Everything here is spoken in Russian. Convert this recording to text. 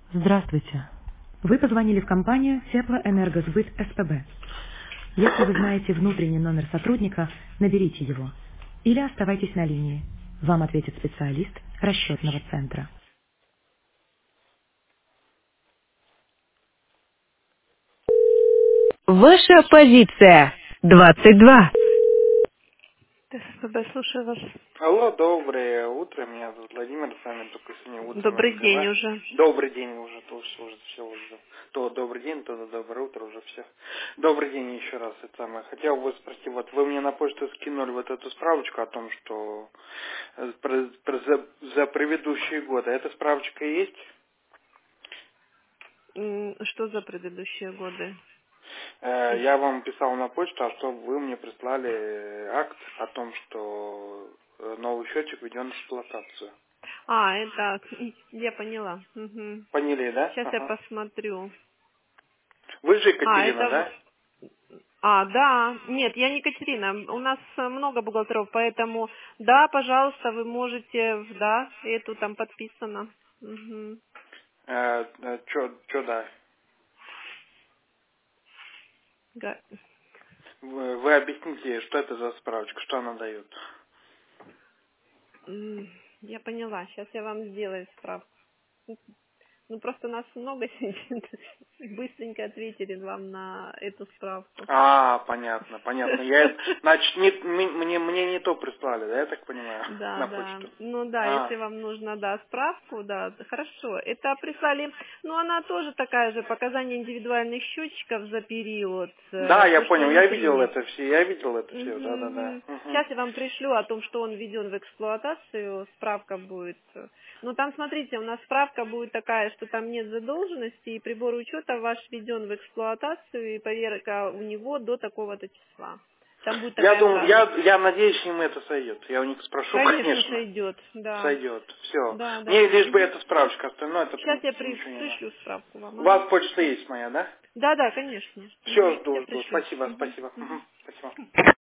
Здравствуйте. Вы позвонили в компанию Теплоэнергосбыт СПБ. Если вы знаете внутренний номер сотрудника, наберите его. Или оставайтесь на линии. Вам ответит специалист расчетного центра. Ваша позиция 22. СПБ, слушаю вас. Алло, доброе утро, меня зовут Владимир, с вами только сегодня утром Добрый день разговариваю. уже. Добрый день уже, уже все уже. То добрый день, то доброе утро уже все. Добрый день еще раз, это самое. Хотел бы спросить, вот вы мне на почту скинули вот эту справочку о том, что за предыдущие годы. Эта справочка есть? Что за предыдущие годы? Я вам писал на почту, а что вы мне прислали акт о том, что новый счетчик введен в эксплуатацию. Это, я поняла. Угу. Поняли, да? Сейчас я Ага. посмотрю. Вы же Екатерина, Это... да? Да. Нет, я не Екатерина. У нас много бухгалтеров, поэтому, да, пожалуйста, вы можете, да, эту там подписано. Угу. Чё да? Га- Вы объясните, что это за справочка, что она дает? Я поняла. Сейчас я вам сделаю справку. Ну, просто нас много сидит. Быстренько ответили вам на эту справку. Понятно, понятно. Значит, мне не то прислали, да, я так понимаю, Да, на да. почту. Ну да, если вам нужно, да, справку, да, хорошо. Это прислали, ну она тоже такая же, показания индивидуальных счетчиков за период, Да, я то, что понял, они я видел приняты. это все, да. Мгм. Сейчас я вам пришлю о том, что он введен в эксплуатацию, справка будет. Ну там, смотрите, у нас справка будет такая, что там нет задолженности, и прибор учета ваш введен в эксплуатацию, и поверка у него до такого-то числа. Там будет Я такая думаю, фраза. я надеюсь, им это сойдет. Я у них спрошу, Конечно, конечно. сойдет, да. Сойдет. Все. Да, Мне да. лишь бы эта справочка, остальное это в Сейчас я принципе ничего не надо. пришлю справку вам. У Ага. вас почта есть моя, да? Да, да, конечно. Все, Я жду. пришлю. Спасибо. Мгм. Спасибо.